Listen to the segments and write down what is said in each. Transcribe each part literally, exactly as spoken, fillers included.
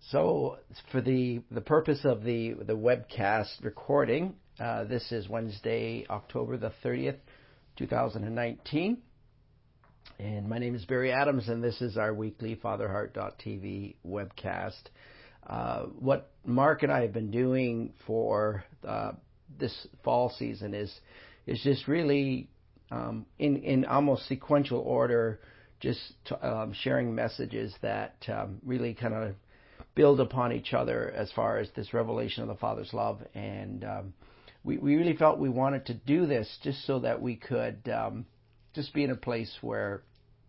So, for the the purpose of the the webcast recording, uh, this is Wednesday, October the thirtieth, two thousand nineteen, and my name is Barry Adams, and this is our weekly Fatherheart dot T V webcast. Uh, what Mark and I have been doing for uh, this fall season is is just really um, in in almost sequential order, just to, um, sharing messages that um, really kind of build upon each other as far as this revelation of the Father's love. And um, we, we really felt we wanted to do this just so that we could um, just be in a place where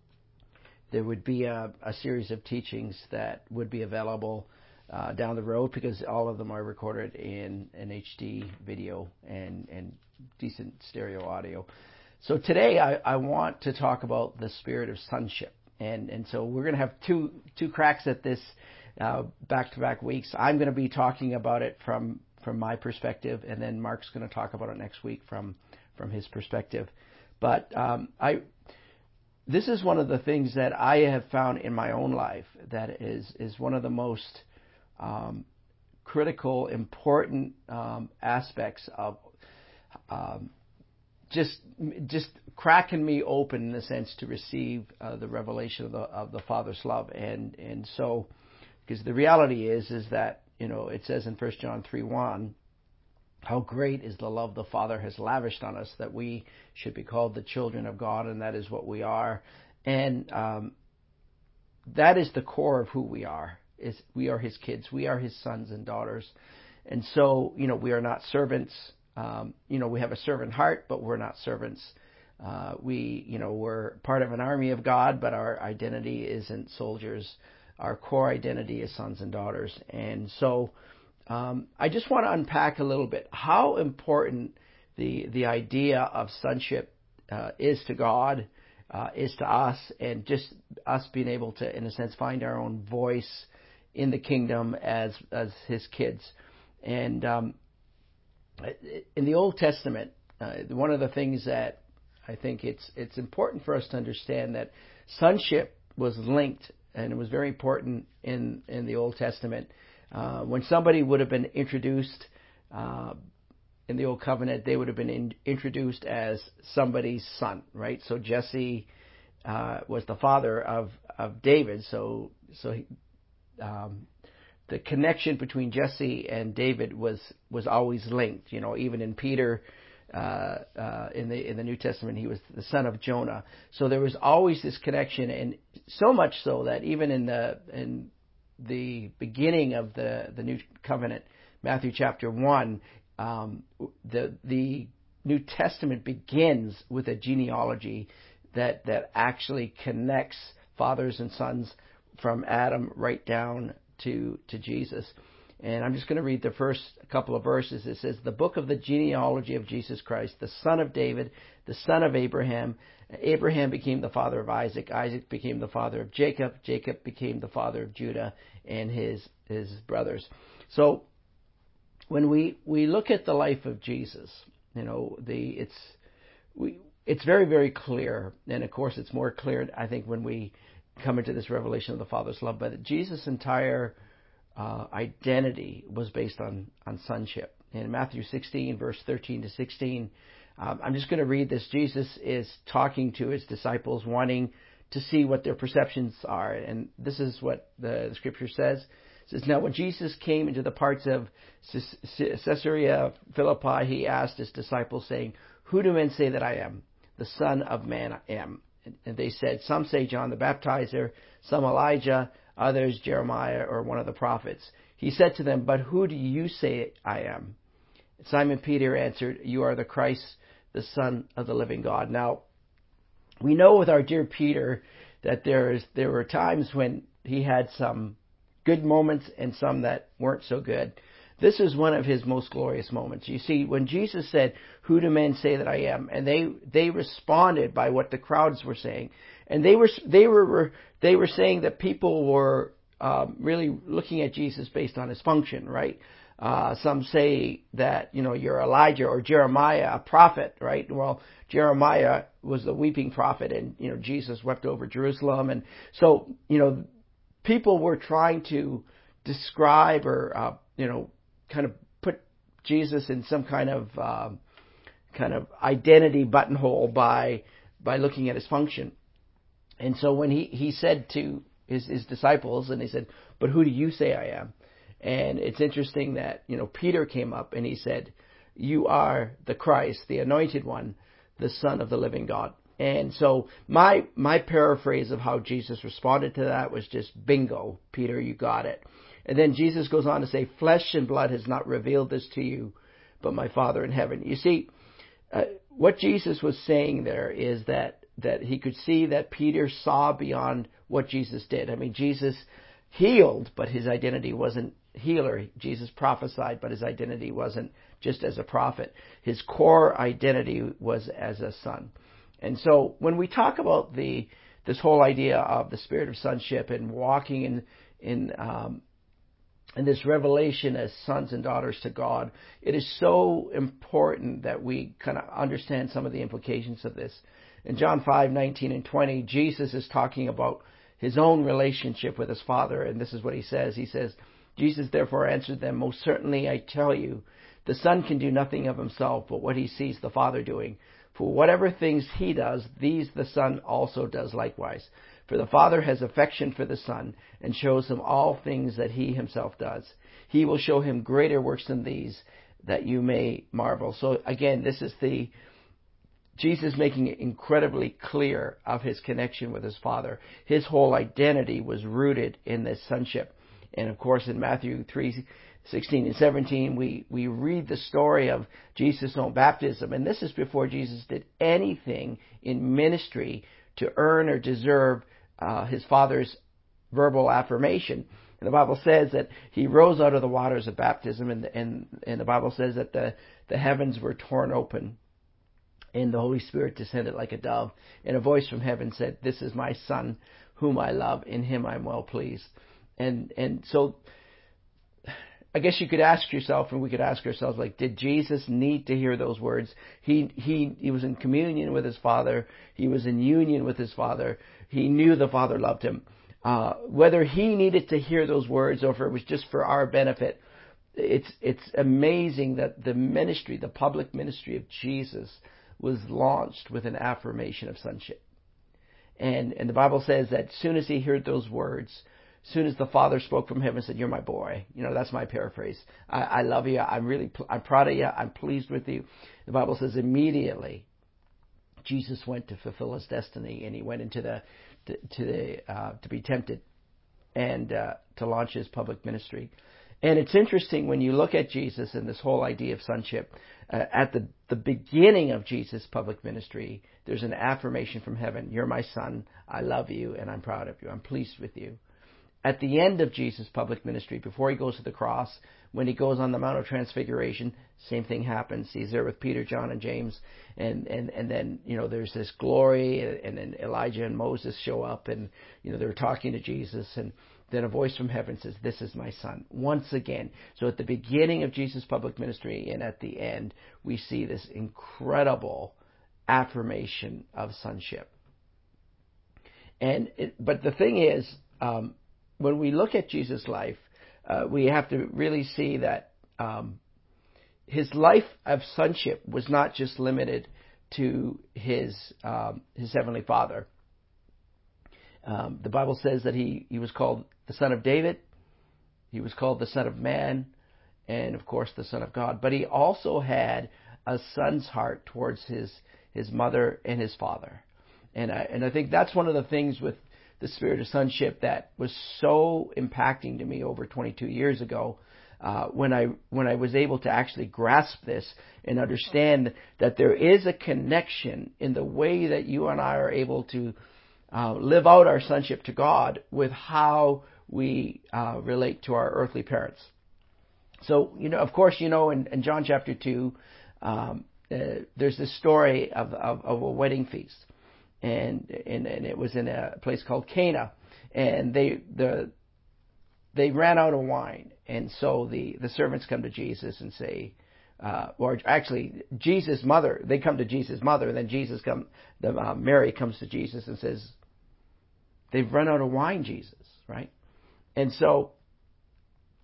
there would be a, a series of teachings that would be available uh, down the road, because all of them are recorded in an H D video and, and decent stereo audio. So today I, I want to talk about the spirit of sonship. And, and so we're going to have two two cracks at this Uh, back-to-back weeks. I'm going to be talking about it from from my perspective, and then Mark's going to talk about it next week from from his perspective. But um, I, this is one of the things that I have found in my own life that is is one of the most um, critical, important um, aspects of um, just just cracking me open in the sense to receive uh, the revelation of the of the Father's love, and and so. Because the reality is, is that, you know, it says in First John three one, how great is the love the Father has lavished on us, that we should be called the children of God, and that is what we are. And um, that is the core of who we are. Is we are His kids. We are His sons and daughters. And so, you know, we are not servants. Um, you know, we have a servant heart, but we're not servants. Uh, we, you know, we're part of an army of God, but our identity isn't soldiers. Our core identity is sons and daughters. And so um, I just want to unpack a little bit how important the the idea of sonship uh, is to God, uh, is to us, and just us being able to, in a sense, find our own voice in the kingdom as as His kids. And um, in the Old Testament, uh, one of the things that I think it's it's important for us to understand that sonship was linked. And it was very important in, in the Old Testament. Uh, when somebody would have been introduced uh, in the Old Covenant, they would have been in, introduced as somebody's son, right? So Jesse uh, was the father of, of David. So so he, um, the connection between Jesse and David was was always linked. You know, even in Peter. Uh, uh, in the in the New Testament, he was the son of Jonah. So there was always this connection, and so much so that even in the in the beginning of the, the New Covenant, Matthew chapter one, um, the the New Testament begins with a genealogy that that actually connects fathers and sons from Adam right down to to Jesus. And I'm just going to read the first couple of verses. It says, the book of the genealogy of Jesus Christ, the son of David, the son of Abraham. Abraham became the father of Isaac. Isaac became the father of Jacob. Jacob became the father of Judah and his his brothers. So when we, we look at the life of Jesus, you know, the it's we it's very, very clear. And of course, it's more clear, I think, when we come into this revelation of the Father's love. But Jesus' entire Uh, identity was based on, on sonship. In Matthew sixteen, verse thirteen to sixteen, um, I'm just going to read this. Jesus is talking to His disciples, wanting to see what their perceptions are. And this is what the, the Scripture says. It says, now when Jesus came into the parts of Caesarea Philippi, He asked His disciples, saying, who do men say that I am? The Son of Man I am. And they said, some say John the Baptizer, some Elijah, others Jeremiah or one of the prophets. He said to them, but who do you say I am? Simon Peter answered, you are the Christ, the Son of the living God. Now, we know with our dear Peter that there is there were times when he had some good moments and some that weren't so good. This is one of his most glorious moments. You see, when Jesus said, who do men say that I am? And they, they responded by what the crowds were saying. And they were, they were, they were saying that people were um, really looking at Jesus based on His function, right? Uh, some say that, you know, you're Elijah or Jeremiah, a prophet, right? Well, Jeremiah was the weeping prophet, and, you know, Jesus wept over Jerusalem. And so, you know, people were trying to describe or, uh, you know, kind of put Jesus in some kind of um, kind of identity buttonhole by by looking at his function. And so when he, he said to his, his disciples, and he said, "But who do you say I am?" And it's interesting that, you know, Peter came up and he said, "You are the Christ, the anointed one, the Son of the living God." And so my my paraphrase of how Jesus responded to that was just, bingo, Peter, you got it. And then Jesus goes on to say, "Flesh and blood has not revealed this to you, but my Father in heaven." You see, uh, what Jesus was saying there is that, that he could see that Peter saw beyond what Jesus did. I mean, Jesus healed, but his identity wasn't healer. Jesus prophesied, but his identity wasn't just as a prophet. His core identity was as a son. And so when we talk about the this whole idea of the spirit of sonship and walking in in um, in this revelation as sons and daughters to God, it is so important that we kind of understand some of the implications of this. In John five nineteen and twenty, Jesus is talking about his own relationship with his Father, and this is what he says. He says, "Jesus therefore answered them, 'Most certainly I tell you, the Son can do nothing of himself but what he sees the Father doing. For whatever things he does, these the Son also does likewise. For the Father has affection for the Son, and shows him all things that he himself does. He will show him greater works than these, that you may marvel." So again, this is the Jesus making it incredibly clear of his connection with his Father. His whole identity was rooted in this sonship. And of course, in Matthew three sixteen and seventeen, we, we read the story of Jesus' own baptism. And this is before Jesus did anything in ministry to earn or deserve uh, his Father's verbal affirmation. And the Bible says that he rose out of the waters of baptism, and, and, and the Bible says that the, the heavens were torn open, and the Holy Spirit descended like a dove, and a voice from heaven said, "This is my Son, whom I love. In him I'm well pleased." And and so I guess you could ask yourself, and we could ask ourselves, like, did Jesus need to hear those words? He he he was in communion with his Father. He was in union with his Father. He knew the Father loved him. Uh, whether he needed to hear those words or if it was just for our benefit, it's it's amazing that the ministry, the public ministry of Jesus, was launched with an affirmation of sonship. And and the Bible says that as soon as he heard those words, as soon as the Father spoke from heaven and said, "You're my boy," you know, that's my paraphrase. I, I love you. I'm really, I'm proud of you. I'm pleased with you. The Bible says immediately Jesus went to fulfill his destiny, and he went into the to, to the uh, to be tempted and uh, to launch his public ministry. And it's interesting when you look at Jesus and this whole idea of sonship. Uh, at the, the beginning of Jesus' public ministry, there's an affirmation from heaven. "You're my Son. I love you, and I'm proud of you. I'm pleased with you." At the end of Jesus' public ministry, before he goes to the cross, when he goes on the Mount of Transfiguration, same thing happens. He's there with Peter, John, and James, and, and, and then, you know, there's this glory, and then Elijah and Moses show up, and, you know, they're talking to Jesus, and then a voice from heaven says, "This is my Son." Once again. So at the beginning of Jesus' public ministry and at the end, we see this incredible affirmation of sonship. And it, but the thing is, um, when we look at Jesus' life, uh, we have to really see that um, his life of sonship was not just limited to his um, his heavenly Father. Um, the Bible says that he, he was called the Son of David, he was called the Son of Man, and of course the Son of God. But he also had a son's heart towards his his mother and his father. And I, and I think that's one of the things with the spirit of sonship that was so impacting to me over twenty-two years ago, uh, when I when I was able to actually grasp this and understand that there is a connection in the way that you and I are able to uh, live out our sonship to God with how we uh, relate to our earthly parents. So, you know, of course, you know, in, in John chapter two, um, uh, there's this story of, of, of a wedding feast. And, and and it was in a place called Cana, and they the they ran out of wine, and so the, the servants come to Jesus and say, uh, or actually Jesus' mother, they come to Jesus' mother, and then Jesus come, the uh, Mary comes to Jesus and says, "They've run out of wine, Jesus," right? And so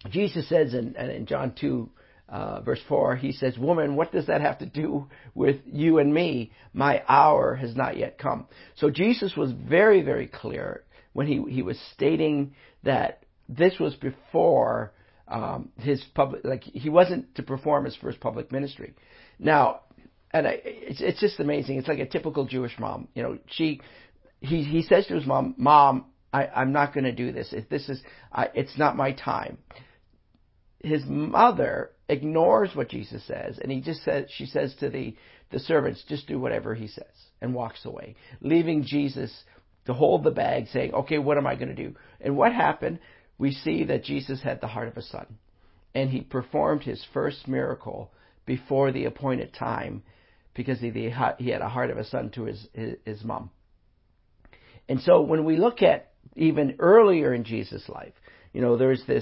Jesus says in, in John two, uh, verse four, he says, "Woman, what does that have to do with you and me? My hour has not yet come." So Jesus was very, very clear when he, he was stating that this was before um, his public, like he wasn't to perform his first public ministry. Now, and I, it's, it's just amazing. It's like a typical Jewish mom. You know, she, he, he says to his mom, "Mom, I, I'm not going to do this. If this is, I, it's not my time." His mother ignores what Jesus says, and he just says, she says to the, the servants, "Just do whatever he says," and walks away, leaving Jesus to hold the bag, saying, "Okay, what am I going to do?" And what happened? We see that Jesus had the heart of a son, and he performed his first miracle before the appointed time because he, he had a heart of a son to his, his, his mom. And so when we look at even earlier in Jesus' life, you know, there's this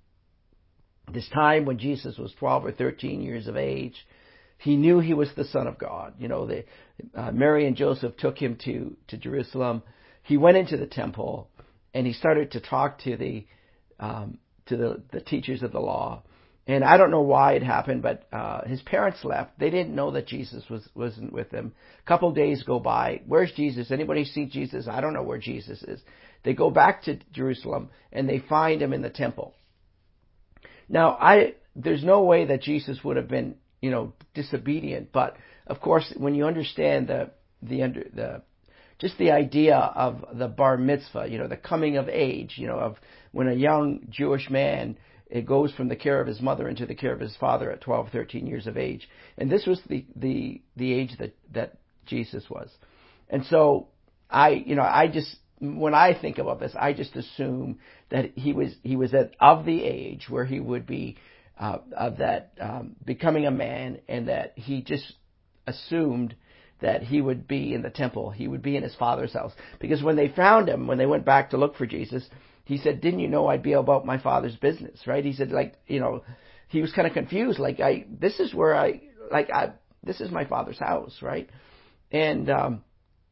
This time when Jesus was twelve or thirteen years of age, he knew he was the Son of God. You know, the, uh, Mary and Joseph took him to, to Jerusalem. He went into the temple and he started to talk to the um, to the, the teachers of the law. And I don't know why it happened, but uh, his parents left. They didn't know that Jesus was wasn't with them. A couple of days go by. Where's Jesus? Anybody see Jesus? I don't know where Jesus is. They go back to Jerusalem and they find him in the temple. Now, I there's no way that Jesus would have been, you know, disobedient. But of course, when you understand the the under the just the idea of the bar mitzvah, you know, the coming of age, you know, of when a young Jewish man, it goes from the care of his mother into the care of his father at twelve, thirteen years of age. And this was the, the, the age that, that Jesus was. And so I, you know, I just, when I think about this, I just assume that he was, he was at, of the age where he would be, uh, of that, um, becoming a man, and that he just assumed that he would be in the temple. He would be in his father's house. Because when they found him, when they went back to look for Jesus, he said, "Didn't you know I'd be about my father's business?" Right? He said, like, you know, he was kind of confused. Like, I, this is where I, like, I, this is my father's house, right? And, um,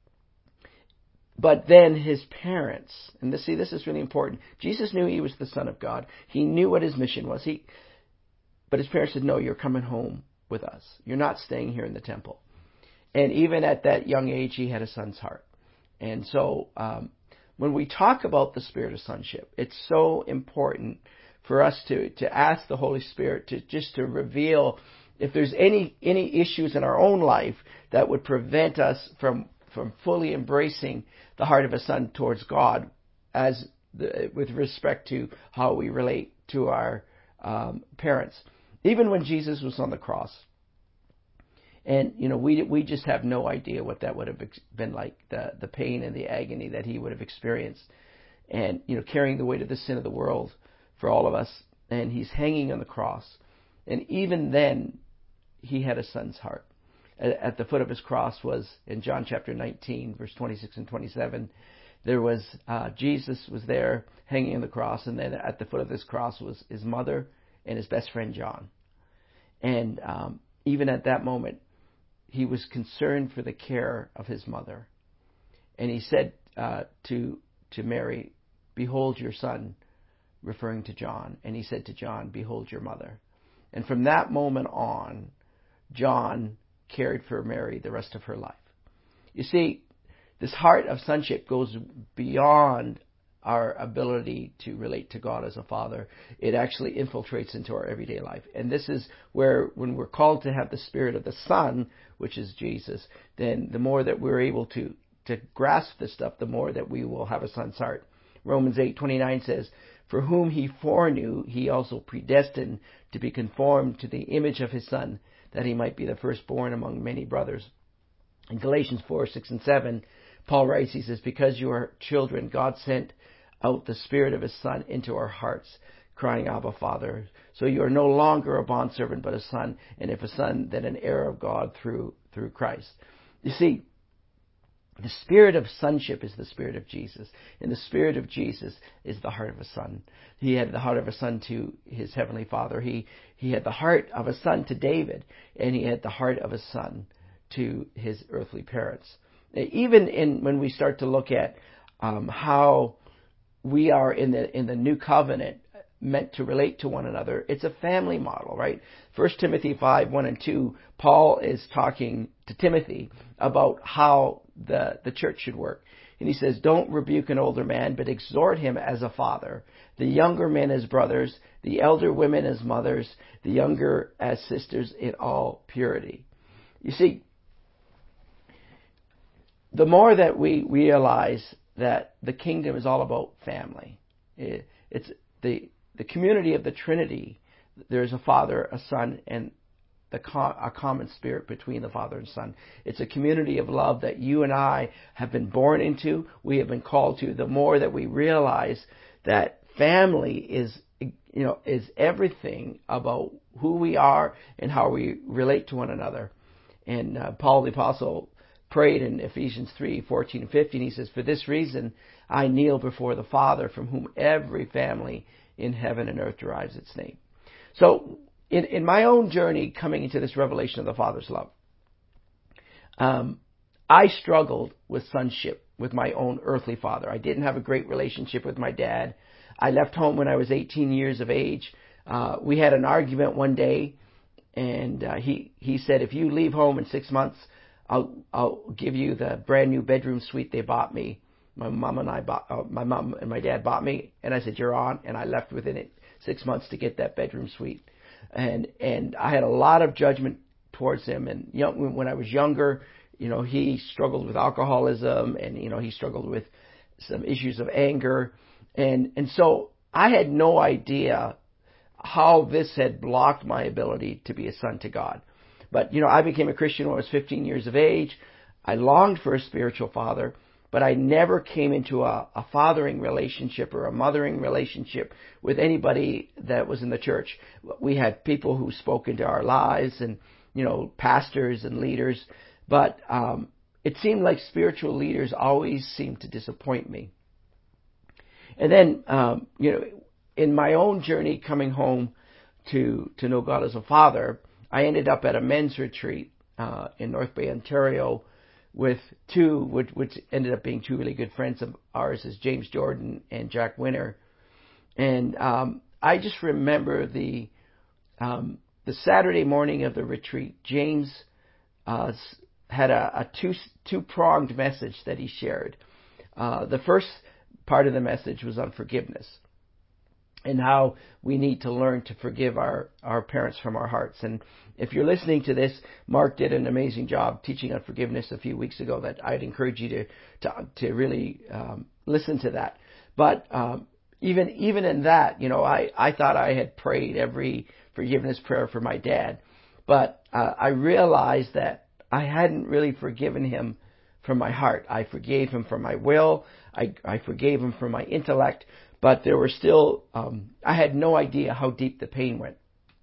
but then his parents, and this, see, this is really important. Jesus knew he was the Son of God. He knew what his mission was. He, but his parents said, "No, you're coming home with us. You're not staying here in the temple." And even at that young age, he had a son's heart. And so, um, when we talk about the spirit of sonship, it's so important for us to, to ask the Holy Spirit to just to reveal if there's any any issues in our own life that would prevent us from from fully embracing the heart of a son towards God, as the, with respect to how we relate to our um, parents. Even when Jesus was on the cross. And, you know, we we just have no idea what that would have been like, the, the pain and the agony that he would have experienced. And, you know, carrying the weight of the sin of the world for all of us. And he's hanging on the cross. And even then, he had a son's heart. At, at the foot of his cross was, in John chapter nineteen, verse twenty-six and twenty-seven, there was, uh, Jesus was there hanging on the cross. And then at the foot of this cross was his mother and his best friend John. And um, even at that moment, he was concerned for the care of his mother. And he said uh, to to Mary, "Behold your son," referring to John. And he said to John, "Behold your mother." And from that moment on, John cared for Mary the rest of her life. You see, this heart of sonship goes beyond our ability to relate to God as a father. It actually infiltrates into our everyday life. And this is where, when we're called to have the spirit of the Son, which is Jesus, then the more that we're able to, to grasp this stuff, the more that we will have a son's heart. Romans eight twenty-nine says, "For whom he foreknew, he also predestined to be conformed to the image of his Son, that he might be the firstborn among many brothers." In Galatians four, six, and seven, Paul writes, he says, "Because you are children, God sent out the Spirit of his Son into our hearts, crying, Abba, Father. So you are no longer a bondservant, but a son, and if a son, then an heir of God through through Christ." You see, the spirit of sonship is the spirit of Jesus, and the spirit of Jesus is the heart of a son. He had the heart of a son to his heavenly Father. He he had the heart of a son to David, and he had the heart of a son to his earthly parents. Even in when we start to look at um, how we are in the in the new covenant, meant to relate to one another. It's a family model, right? First Timothy five, one and two, Paul is talking to Timothy about how the, the church should work. And he says, don't rebuke an older man, but exhort him as a father, the younger men as brothers, the elder women as mothers, the younger as sisters in all purity. You see, the more that we realize that the kingdom is all about family, it, it's the the community of the Trinity. There's a Father, a Son, and the a common spirit between the Father and Son. It's a community of love that you and I have been born into. We have been called to. The more that we realize that family is, you know, is everything about who we are and how we relate to one another. And uh, Paul the Apostle prayed in Ephesians three, fourteen and fifteen. He says, for this reason I kneel before the Father, from whom every family in heaven and earth derives its name. So, In, in my own journey coming into this revelation of the Father's love, um, I struggled with sonship with my own earthly father. I didn't have a great relationship with my dad. I left home when I was eighteen years of age. Uh, we had an argument one day, and uh, he he said, if you leave home in six months, I'll I'll give you the brand new bedroom suite they bought me. My mom and I bought, uh, my mom and my dad bought me, and I said, you're on, and I left within it six months to get that bedroom suite. And and I had a lot of judgment towards him. And young, when I was younger, you know, he struggled with alcoholism, and you know, he struggled with some issues of anger, and and so I had no idea how this had blocked my ability to be a son to God. But you know, I became a Christian when I was fifteen years of age. I longed for a spiritual father, but I never came into a, a fathering relationship or a mothering relationship with anybody that was in the church. We had people who spoke into our lives, and, you know, pastors and leaders, but um, it seemed like spiritual leaders always seemed to disappoint me. And then, um, you know, in my own journey coming home to, to know God as a father, I ended up at a men's retreat uh, in North Bay, Ontario, with two, which, which ended up being two really good friends of ours, is James Jordan and Jack Winter. And um, I just remember the um, the Saturday morning of the retreat, James uh, had a, a two two pronged message that he shared. Uh, the first part of the message was on forgiveness, and how we need to learn to forgive our, our parents from our hearts. And if you're listening to this, Mark did an amazing job teaching on forgiveness a few weeks ago that I'd encourage you to to, to really um, listen to that. But um, even even in that, you know, I, I thought I had prayed every forgiveness prayer for my dad. But uh, I realized that I hadn't really forgiven him from my heart. I forgave him from my will. I, I forgave him from my intellect. But there were still, um, I had no idea how deep the pain went.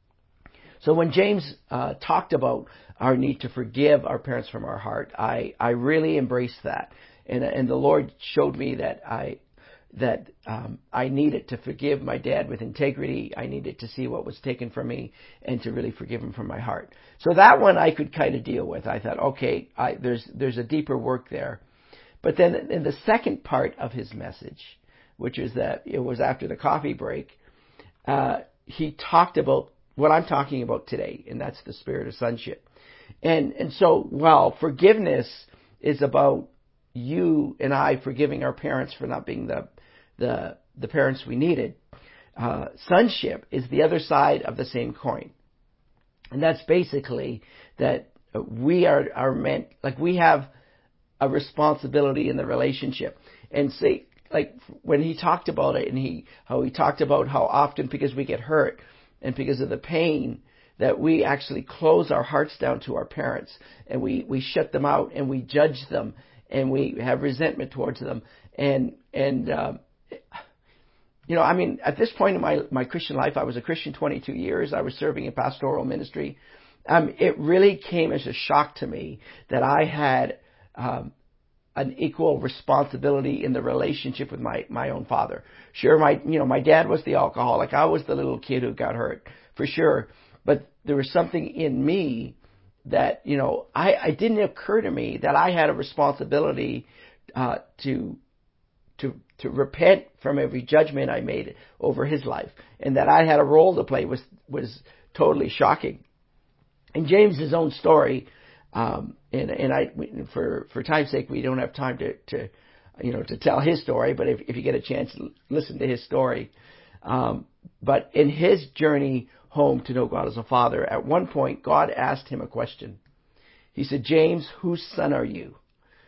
So when James uh, talked about our need to forgive our parents from our heart, I, I really embraced that. And, and the Lord showed me that I that um, I needed to forgive my dad with integrity. I needed to see what was taken from me and to really forgive him from my heart. So that one I could kind of deal with. I thought, okay, I, there's there's a deeper work there. But then in the second part of his message, which is that it was after the coffee break, uh, he talked about what I'm talking about today, and that's the spirit of sonship. And and so while forgiveness is about you and I forgiving our parents for not being the the the parents we needed, uh, sonship is the other side of the same coin. And that's basically that we are, are meant, like we have a responsibility in the relationship. And say, like when he talked about it, and he how he talked about how often, because we get hurt and because of the pain, that we actually close our hearts down to our parents, and we, we shut them out, and we judge them, and we have resentment towards them. And and um, you know, I mean, at this point in my my Christian life, I was a Christian twenty-two years. I was serving in pastoral ministry. Um, it really came as a shock to me that I had um, an equal responsibility in the relationship with my, my own father. Sure, my you know my dad was the alcoholic. I was the little kid who got hurt, for sure. But there was something in me that, you know, I it didn't occur to me that I had a responsibility uh, to to to repent from every judgment I made over his life. And that I had a role to play was, was totally shocking. In James's own story, um, and, and I, for, for time's sake, we don't have time to, to, you know, to tell his story, but if, if you get a chance, listen to his story. Um, but in his journey home to know God as a father, at one point, God asked him a question. He said, James, whose son are you?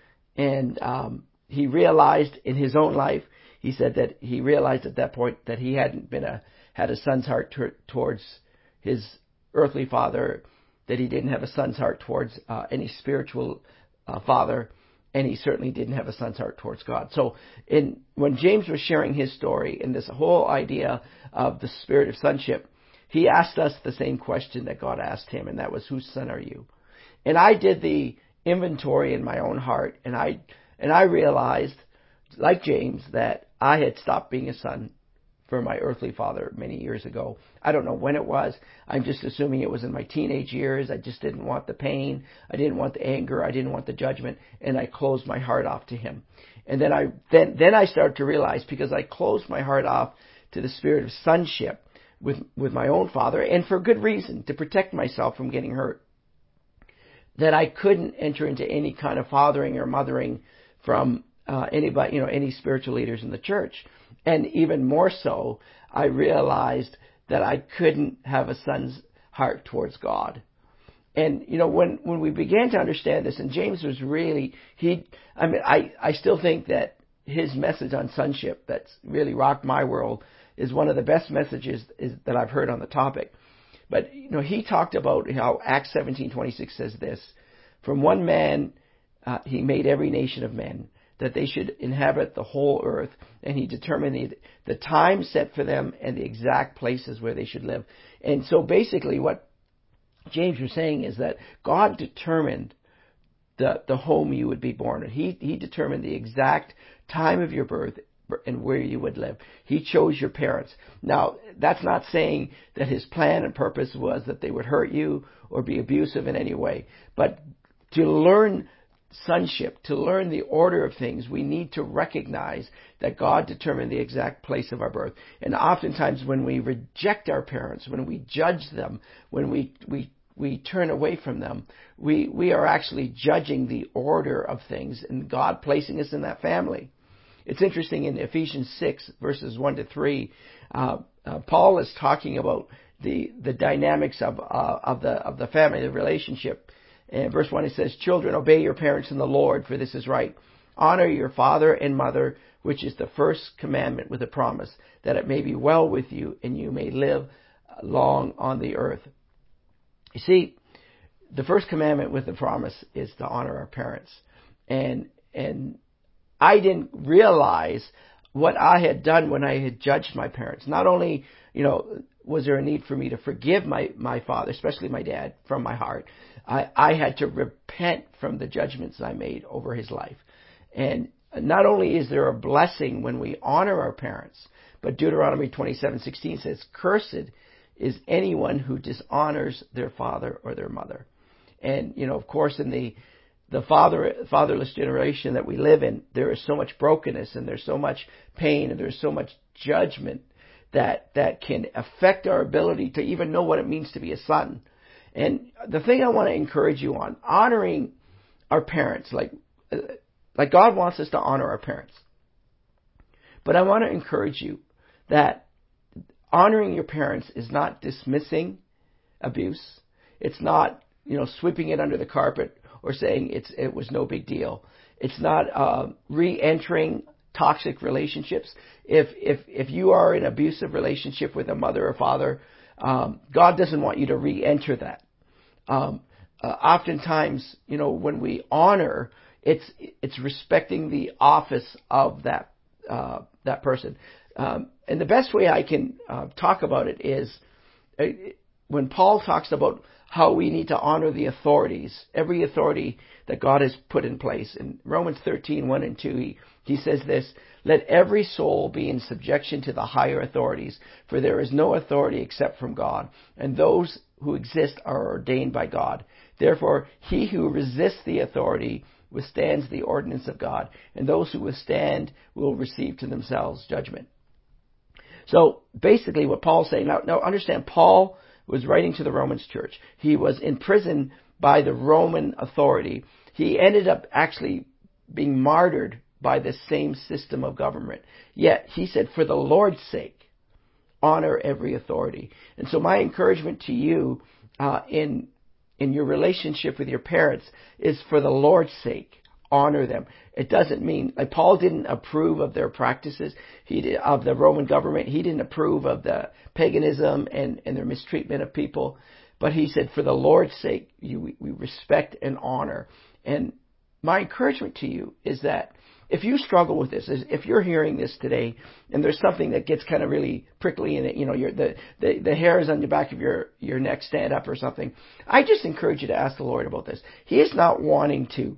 And um, he realized in his own life, he said that he realized at that point that he hadn't been a had a son's heart t- towards his earthly father, that he didn't have a son's heart towards uh, any spiritual uh, father, and he certainly didn't have a son's heart towards God. So in when James was sharing his story and this whole idea of the spirit of sonship, he asked us the same question that God asked him, and that was, whose son are you? And I did the inventory in my own heart, and I and I realized, like James, that I had stopped being a son for my earthly father many years ago. I don't know when it was. I'm just assuming it was in my teenage years. I just didn't want the pain. I didn't want the anger. I didn't want the judgment, and I closed my heart off to him. And then I then then I started to realize, because I closed my heart off to the spirit of sonship with with my own father, and for good reason, to protect myself from getting hurt, that I couldn't enter into any kind of fathering or mothering from uh, anybody, you know, any spiritual leaders in the church. And even more so, I realized that I couldn't have a son's heart towards God. And, you know, when, when we began to understand this, and James was really, he, I mean, I, I still think that his message on sonship that's really rocked my world is one of the best messages is, that I've heard on the topic. But, you know, he talked about how Acts seventeen twenty-six says this, from one man uh, he made every nation of men, that they should inhabit the whole earth, and he determined the, the time set for them and the exact places where they should live. And so basically what James was saying is that God determined the, the home you would be born in. He, he determined the exact time of your birth and where you would live. He chose your parents. Now, that's not saying that his plan and purpose was that they would hurt you or be abusive in any way. But to learn sonship, to learn the order of things, we need to recognize that God determined the exact place of our birth. And oftentimes when we reject our parents, when we judge them, when we we we turn away from them, we, we are actually judging the order of things and God placing us in that family. It's interesting, in Ephesians six, verses one to three, uh, uh, Paul is talking about the the dynamics of uh, of the of the family, the relationship. And verse one, it says, children, obey your parents in the Lord, for this is right. Honor your father and mother, which is the first commandment with a promise, that it may be well with you and you may live long on the earth. You see, the first commandment with the promise is to honor our parents. And and I didn't realize what I had done when I had judged my parents. Not only, you know, was there a need for me to forgive my, my father, especially my dad, from my heart, I, I had to repent from the judgments I made over his life. And not only is there a blessing when we honor our parents, but Deuteronomy twenty-seven sixteen says, cursed is anyone who dishonors their father or their mother. And, you know, of course, in the The father, fatherless generation that we live in, there is so much brokenness and there's so much pain and there's so much judgment that that can affect our ability to even know what it means to be a son. And the thing I want to encourage you on, honoring our parents, like like God wants us to honor our parents. But I want to encourage you that honoring your parents is not dismissing abuse. It's not, you know, sweeping it under the carpet or saying it's it was no big deal. It's not uh, re-entering toxic relationships. If if if you are in an abusive relationship with a mother or father, um, God doesn't want you to re-enter that. Um, uh, oftentimes, you know, when we honor, it's it's respecting the office of that uh, that person. Um, and the best way I can uh, talk about it is uh, when Paul talks about how we need to honor the authorities, every authority that God has put in place. In Romans thirteen, one and two, he, he says this, let every soul be in subjection to the higher authorities, for there is no authority except from God, and those who exist are ordained by God. Therefore, he who resists the authority withstands the ordinance of God, and those who withstand will receive to themselves judgment. So basically what Paul's saying, now, now understand, Paul was writing to the Romans church. He was in prison by the Roman authority. He ended up actually being martyred by the same system of government. Yet he said, for the Lord's sake, honor every authority. And so my encouragement to you uh, in in your relationship with your parents is, for the Lord's sake, honor them. It doesn't mean, like, Paul didn't approve of their practices. He did, of the Roman government. He didn't approve of the paganism and, and their mistreatment of people. But he said, for the Lord's sake, you, we respect and honor. And my encouragement to you is that if you struggle with this, if you're hearing this today, and there's something that gets kind of really prickly in it, you know, you're, the, the the hairs on the back of your, your neck stand up or something, I just encourage you to ask the Lord about this. He is not wanting to.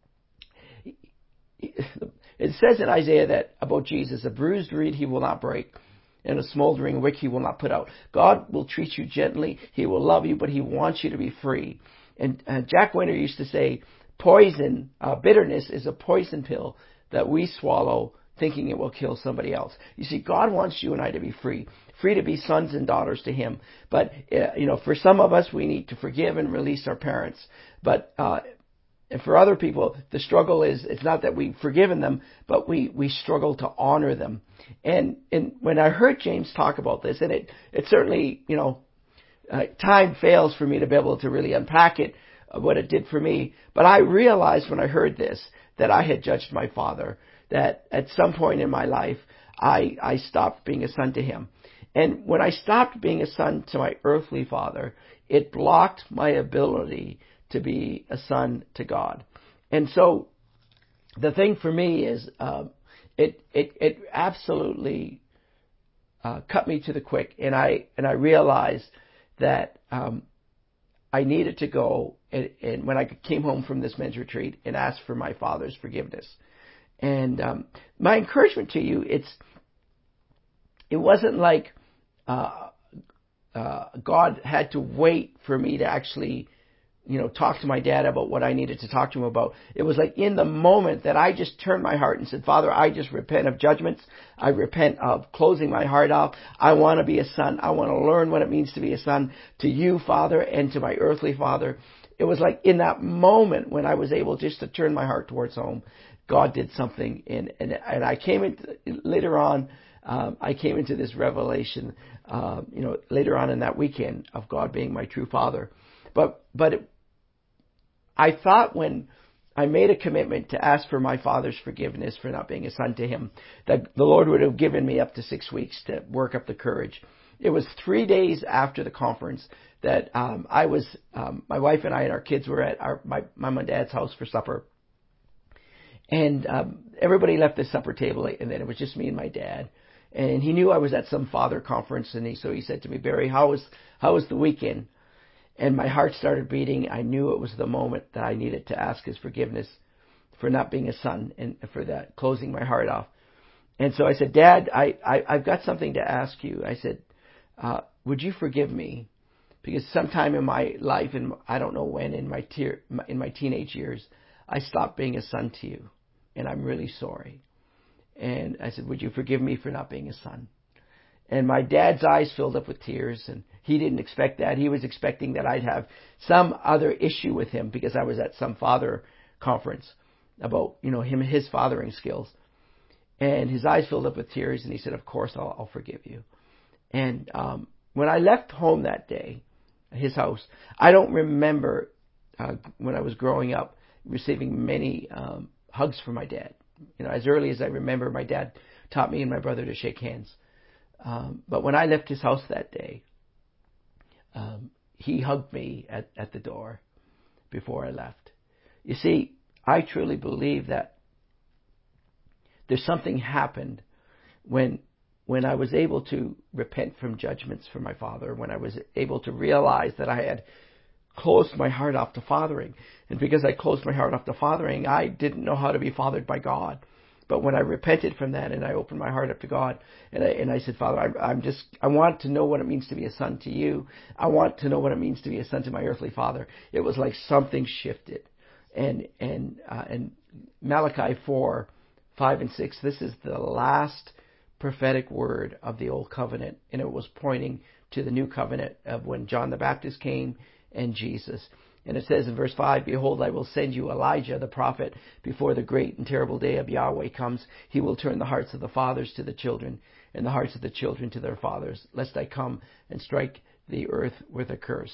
It says in Isaiah that about Jesus, a bruised reed he will not break, and a smoldering wick he will not put out. God will treat you gently. He will love you, but he wants you to be free. And uh, Jack Winter used to say, poison, uh, bitterness is a poison pill that we swallow thinking it will kill somebody else. You see, God wants you and I to be free, free to be sons and daughters to him. But, uh, you know, for some of us, we need to forgive and release our parents. But uh, and for other people, the struggle is, it's not that we've forgiven them, but we, we struggle to honor them. And, and when I heard James talk about this, and it, it certainly, you know, uh, time fails for me to be able to really unpack it, what it did for me. But I realized when I heard this that I had judged my father, that at some point in my life, I, I stopped being a son to him. And when I stopped being a son to my earthly father, it blocked my ability to be a son to God. And so the thing for me is, uh, it, it, it absolutely uh, cut me to the quick. And I, and I realized that, um, I needed to go, and, and when I came home from this men's retreat, and ask for my father's forgiveness. And um, my encouragement to you, it's it wasn't like uh, uh, God had to wait for me to actually, you know, talk to my dad about what I needed to talk to him about. It was like in the moment that I just turned my heart and said, Father, I just repent of judgments. I repent of closing my heart off. I want to be a son. I want to learn what it means to be a son to you, Father, and to my earthly father. It was like in that moment when I was able just to turn my heart towards home, God did something. In, and, and I came into, later on, um, I came into this revelation, uh, you know, later on in that weekend of God being my true father. But, but it, I thought when I made a commitment to ask for my father's forgiveness for not being a son to him, that the Lord would have given me up to six weeks to work up the courage. It was three days after the conference that um, I was, um, my wife and I and our kids were at our my mom and dad's house for supper. And um, everybody left the supper table, and then it was just me and my dad. And he knew I was at some father conference, and he, so he said to me, Barry, how was how was the weekend? And my heart started beating. I knew it was the moment that I needed to ask his forgiveness for not being a son and for that, closing my heart off. And so I said, Dad, I, I, I've got something to ask you. I said, uh, would you forgive me? Because sometime in my life, and I don't know when, in my, tear, in my teenage years, I stopped being a son to you, and I'm really sorry. And I said, would you forgive me for not being a son? And my dad's eyes filled up with tears, and he didn't expect that. He was expecting that I'd have some other issue with him because I was at some father conference about, you know, him, his fathering skills. And his eyes filled up with tears, and he said, of course, I'll, I'll forgive you. And um, when I left home that day, his house, I don't remember uh, when I was growing up receiving many um, hugs from my dad. You know, as early as I remember, my dad taught me and my brother to shake hands. Um, but when I left his house that day, um, he hugged me at, at the door before I left. You see, I truly believe that there's something happened when when I was able to repent from judgments for my father, when I was able to realize that I had closed my heart off to fathering. And because I closed my heart off to fathering, I didn't know how to be fathered by God. But when I repented from that and I opened my heart up to God, and I, and I said, Father, I, I'm just, I want to know what it means to be a son to you. I want to know what it means to be a son to my earthly father. It was like something shifted. And and uh, and Malachi four, five and six. This is the last prophetic word of the old covenant, and it was pointing to the new covenant of when John the Baptist came and Jesus. And it says in verse five, "Behold, I will send you Elijah the prophet before the great and terrible day of Yahweh comes. He will turn the hearts of the fathers to the children, and the hearts of the children to their fathers, lest I come and strike the earth with a curse."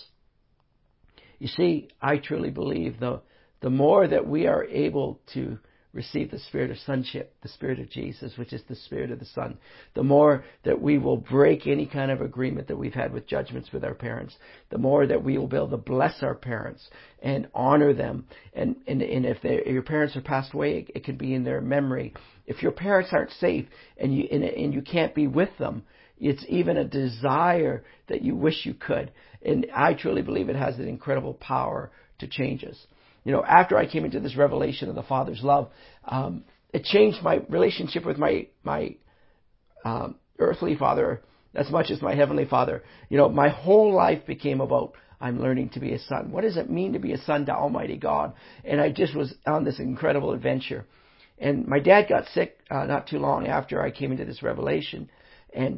You see, I truly believe the the more that we are able to receive the spirit of sonship, the spirit of Jesus, which is the spirit of the Son, the more that we will break any kind of agreement that we've had with judgments with our parents, the more that we will be able to bless our parents and honor them. And, and, and if, if your parents are passed away, it, it can be in their memory. If your parents aren't safe and you, and, and you can't be with them, it's even a desire that you wish you could. And I truly believe it has an incredible power to change us. You know, after I came into this revelation of the Father's love, um, it changed my relationship with my my um, earthly father as much as my heavenly Father. You know, my whole life became about I'm learning to be a son. What does it mean to be a son to Almighty God? And I just was on this incredible adventure. And my dad got sick uh, not too long after I came into this revelation, and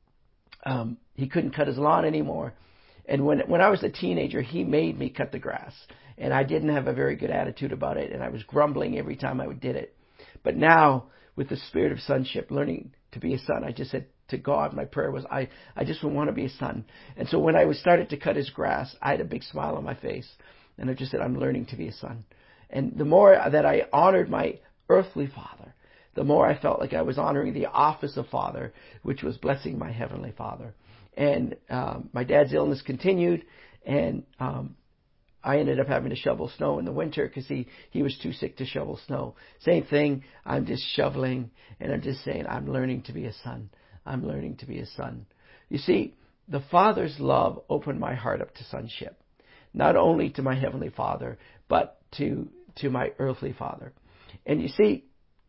um, he couldn't cut his lawn anymore. And when when I was a teenager, he made me cut the grass. And I didn't have a very good attitude about it. And I was grumbling every time I did it. But now, with the spirit of sonship, learning to be a son, I just said to God, my prayer was, I, I just want to be a son. And so when I was started to cut his grass, I had a big smile on my face. And I just said, I'm learning to be a son. And the more that I honored my earthly father, the more I felt like I was honoring the office of father, which was blessing my heavenly Father. And um, my dad's illness continued, and um, I ended up having to shovel snow in the winter because he, he was too sick to shovel snow. Same thing, I'm just shoveling, and I'm just saying, I'm learning to be a son. I'm learning to be a son. You see, the Father's love opened my heart up to sonship, not only to my heavenly Father, but to to my earthly father. And you see,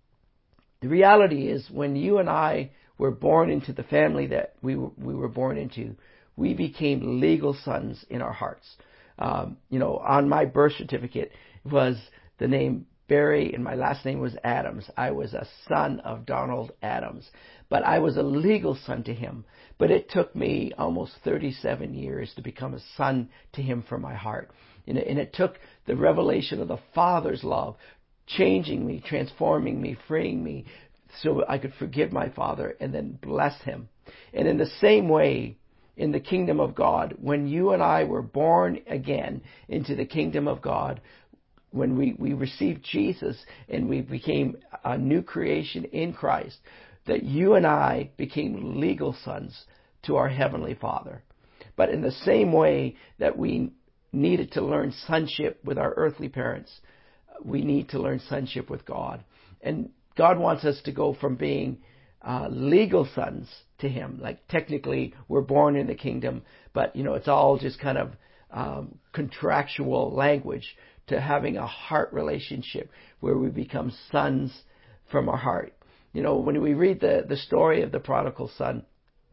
the reality is when you and I were born into the family that we were, we were born into, we became legal sons in our hearts. Um, you know, on my birth certificate was the name Barry, and my last name was Adams. I was a son of Donald Adams, but I was a legal son to him. But it took me almost thirty-seven years to become a son to him from my heart. And it, and it took the revelation of the Father's love, changing me, transforming me, freeing me, so I could forgive my father and then bless him. And in the same way, in the kingdom of God, when you and I were born again into the kingdom of God, when we, we received Jesus and we became a new creation in Christ, that you and I became legal sons to our heavenly Father. But in the same way that we needed to learn sonship with our earthly parents, we need to learn sonship with God. And God wants us to go from being uh, legal sons to Him. Like technically we're born in the kingdom, but you know it's all just kind of um, contractual language, to having a heart relationship where we become sons from our heart. You know, when we read the, the story of the prodigal son,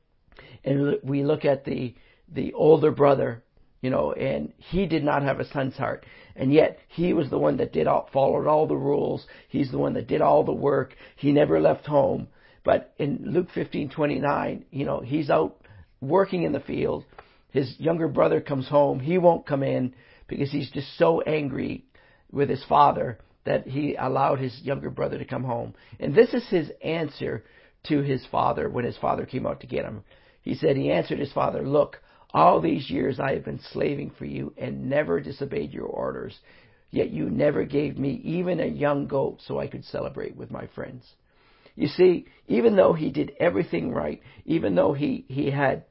and we look at the the older brother, you know, and he did not have a son's heart. And yet he was the one that did all, followed all the rules. He's the one that did all the work. He never left home. But in Luke fifteen twenty-nine, you know, he's out working in the field. His younger brother comes home. He won't come in because he's just so angry with his father that he allowed his younger brother to come home. And this is his answer to his father when his father came out to get him. He said, he answered his father, "Look, all these years I have been slaving for you and never disobeyed your orders. Yet you never gave me even a young goat so I could celebrate with my friends." You see, even though he did everything right, even though he, he had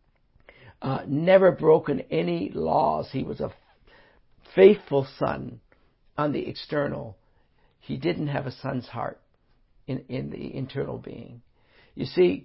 uh, never broken any laws, he was a faithful son on the external, he didn't have a son's heart in, in the internal being. You see,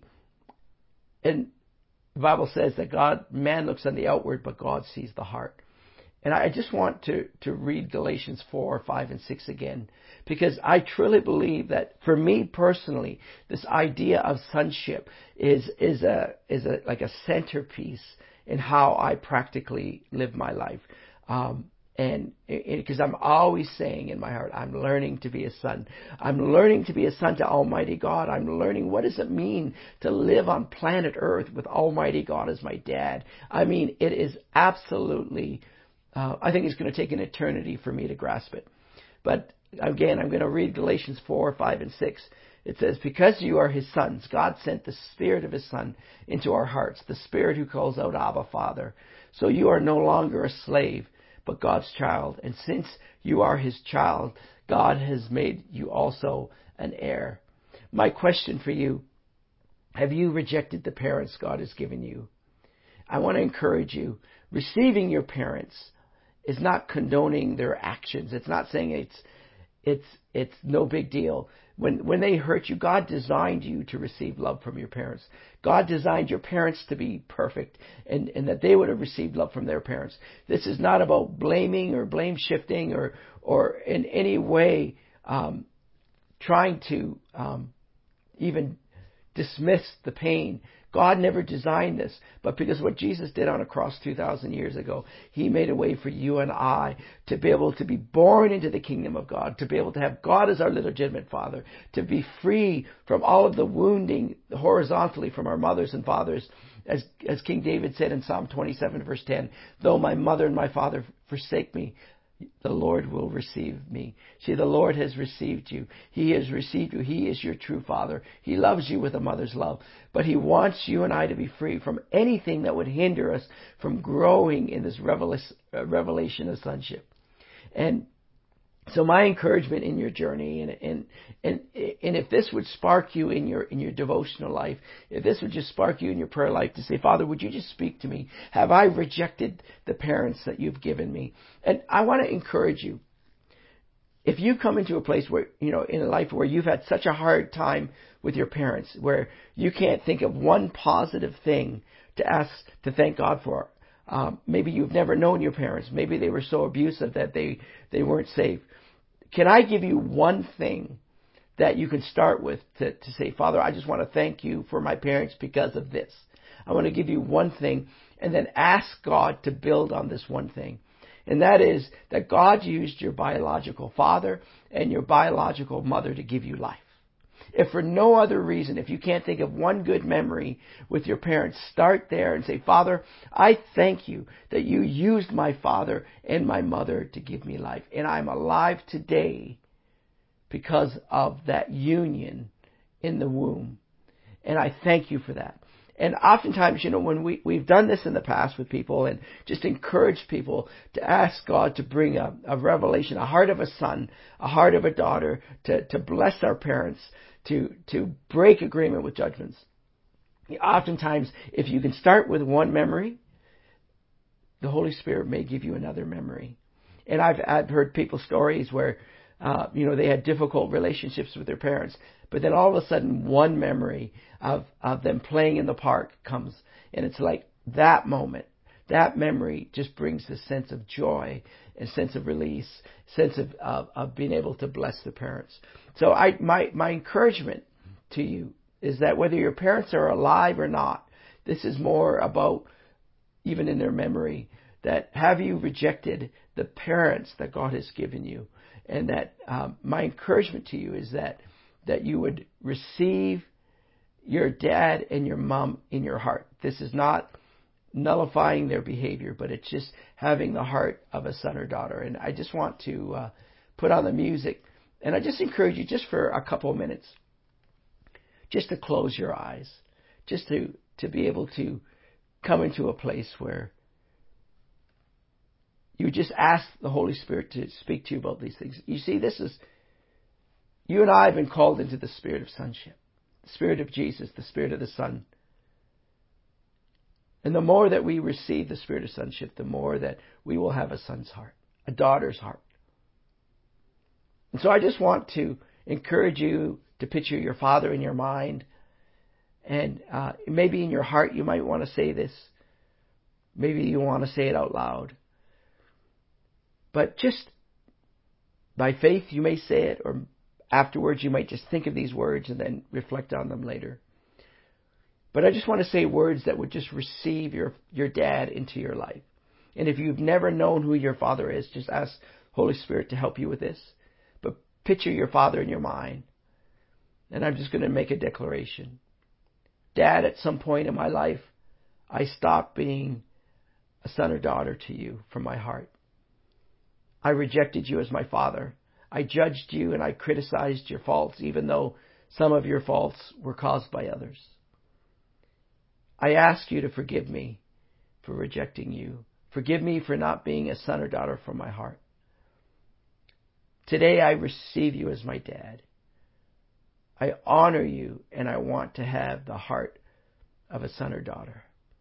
and the Bible says that God, man looks on the outward, but God sees the heart. And I just want to, to read Galatians four, five, and six again, because I truly believe that for me personally, this idea of sonship is, is a, is a, like a centerpiece in how I practically live my life. Um, And because I'm always saying in my heart, I'm learning to be a son. I'm learning to be a son to Almighty God. I'm learning what does it mean to live on planet Earth with Almighty God as my dad. I mean, it is absolutely, uh, I think it's going to take an eternity for me to grasp it. But again, I'm going to read Galatians four, five, and six. It says, because you are his sons, God sent the Spirit of his Son into our hearts, the Spirit who calls out, Abba, Father. So you are no longer a slave, but God's child. And since you are his child, God has made you also an heir. My question for you, have you rejected the parents God has given you? I want to encourage you. Receiving your parents is not condoning their actions. It's not saying it's it's it's no big deal. When when they hurt you, God designed you to receive love from your parents. God designed your parents to be perfect and, and that they would have received love from their parents. This is not about blaming or blame shifting or or in any way um, trying to um, even dismiss the pain. God never designed this, but because what Jesus did on a cross two thousand years ago, he made a way for you and I to be able to be born into the kingdom of God, to be able to have God as our legitimate father, to be free from all of the wounding horizontally from our mothers and fathers. As, as King David said in Psalm twenty-seven, verse ten, though my mother and my father forsake me, the Lord will receive me. See, the Lord has received you. He has received you. He is your true father. He loves you with a mother's love. But he wants you and I to be free from anything that would hinder us from growing in this revelation of sonship. And so my encouragement in your journey, and, and and and if this would spark you in your in your devotional life, if this would just spark you in your prayer life to say, Father, would you just speak to me? Have I rejected the parents that you've given me? And I want to encourage you. If you come into a place where, you know, in a life where you've had such a hard time with your parents, where you can't think of one positive thing to ask, to thank God for, um, maybe you've never known your parents. Maybe they were so abusive that they, they weren't safe. Can I give you one thing that you can start with to, to say, Father, I just want to thank you for my parents because of this. I want to give you one thing and then ask God to build on this one thing. And that is that God used your biological father and your biological mother to give you life. If for no other reason, if you can't think of one good memory with your parents, start there and say, Father, I thank you that you used my father and my mother to give me life. And I'm alive today because of that union in the womb. And I thank you for that. And oftentimes, you know, when we, we've done this in the past with people and just encouraged people to ask God to bring a, a revelation, a heart of a son, a heart of a daughter, to, to bless our parents, to, to break agreement with judgments. Oftentimes, if you can start with one memory, the Holy Spirit may give you another memory. And I've, I've heard people's stories where, uh, you know, they had difficult relationships with their parents, but then all of a sudden one memory of, of them playing in the park comes, and it's like that moment, that memory just brings a sense of joy, a sense of release, sense of, of, of being able to bless the parents. So I, my, my encouragement to you is that whether your parents are alive or not, this is more about, even in their memory, that have you rejected the parents that God has given you? And that um, my encouragement to you is that that you would receive your dad and your mom in your heart. This is not nullifying their behavior, but it's just having the heart of a son or daughter. And I just want to uh, put on the music. And I just encourage you just for a couple of minutes, just to close your eyes, just to, to be able to come into a place where you just ask the Holy Spirit to speak to you about these things. You see, this is, you and I have been called into the spirit of sonship, the spirit of Jesus, the spirit of the Son. And the more that we receive the spirit of sonship, the more that we will have a son's heart, a daughter's heart. And so I just want to encourage you to picture your father in your mind. And uh, maybe in your heart you might want to say this. Maybe you want to say it out loud. But just by faith you may say it, or afterwards you might just think of these words and then reflect on them later. But I just want to say words that would just receive your, your dad into your life. And if you've never known who your Father is, just ask Holy Spirit to help you with this. But picture your Father in your mind. And I'm just going to make a declaration. Dad, at some point in my life, I stopped being a son or daughter to you from my heart. I rejected you as my father. I judged you and I criticized your faults, even though some of your faults were caused by others. I ask you to forgive me for rejecting you. Forgive me for not being a son or daughter from my heart. Today I receive you as my dad. I honor you and I want to have the heart of a son or daughter.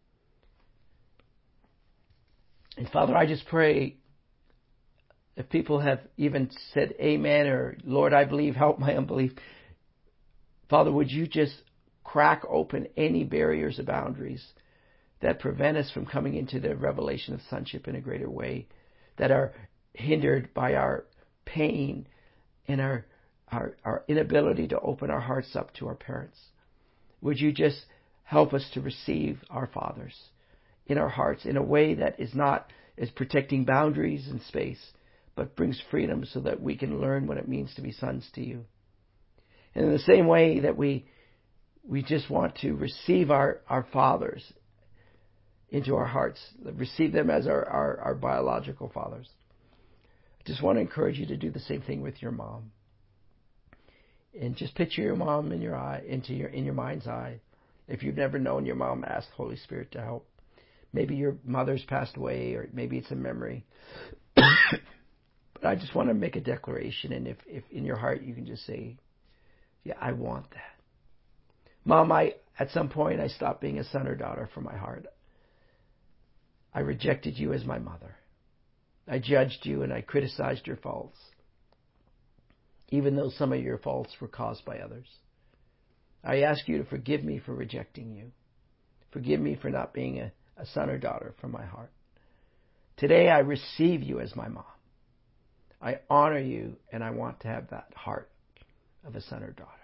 And Father, I just pray, if people have even said amen or Lord, I believe, help my unbelief. Father, would you just crack open any barriers or boundaries that prevent us from coming into the revelation of sonship in a greater way, that are hindered by our pain and our, our, our inability to open our hearts up to our parents. Would you just help us to receive our fathers in our hearts in a way that is not as protecting boundaries and space, but brings freedom so that we can learn what it means to be sons to you. And in the same way that we we just want to receive our, our fathers into our hearts, receive them as our, our, our biological fathers. I just want to encourage you to do the same thing with your mom. And just picture your mom in your eye, into your in your mind's eye. If you've never known your mom, ask the Holy Spirit to help. Maybe your mother's passed away, or maybe it's a memory. But I just want to make a declaration, and if, if in your heart you can just say, yeah, I want that. Mom, I at some point I stopped being a son or daughter from my heart. I rejected you as my mother. I judged you and I criticized your faults, even though some of your faults were caused by others. I ask you to forgive me for rejecting you. Forgive me for not being a, a son or daughter from my heart. Today I receive you as my mom. I honor you and I want to have that heart of a son or daughter.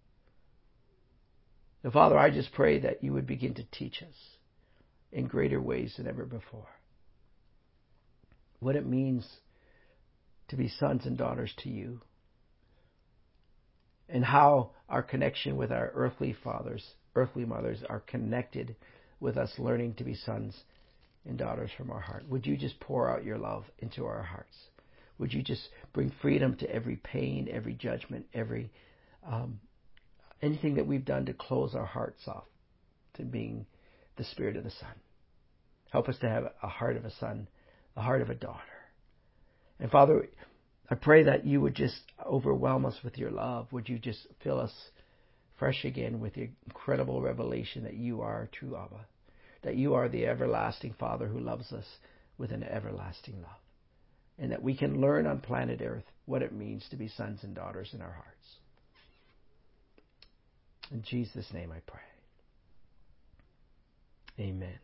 So Father, I just pray that you would begin to teach us in greater ways than ever before what it means to be sons and daughters to you, and how our connection with our earthly fathers, earthly mothers, are connected with us learning to be sons and daughters from our heart. Would you just pour out your love into our hearts? Would you just bring freedom to every pain, every judgment, every um, anything that we've done to close our hearts off to being the spirit of the Son? Help us to have a heart of a son, a heart of a daughter. And Father, I pray that you would just overwhelm us with your love. Would you just fill us fresh again with your incredible revelation that you are true Abba, that you are the everlasting Father who loves us with an everlasting love, and that we can learn on planet Earth what it means to be sons and daughters in our hearts. In Jesus' name I pray. Amen.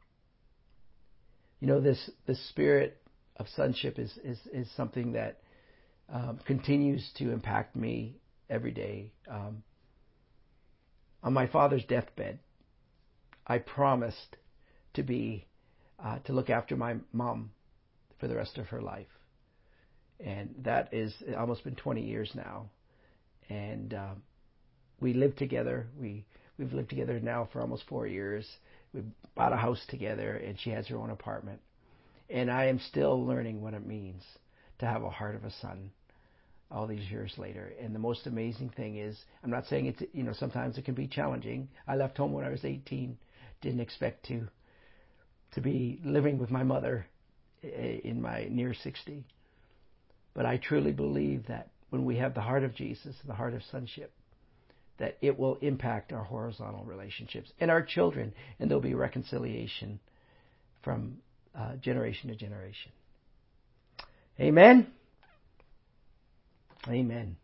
You know, this, this spirit of sonship is, is, is something that um, continues to impact me every day. Um, on my father's deathbed, I promised to be, uh, to look after my mom for the rest of her life. And that is almost been twenty years now. And um, we live together. We, we've lived together now for almost four years. We bought a house together, and she has her own apartment. And I am still learning what it means to have a heart of a son all these years later. And the most amazing thing is, I'm not saying it's, you know, sometimes it can be challenging. I left home when I was eighteen. Didn't expect to to be living with my mother in my near sixty. But I truly believe that when we have the heart of Jesus, the heart of sonship, that it will impact our horizontal relationships and our children, and there'll be reconciliation from uh, generation to generation. Amen. Amen.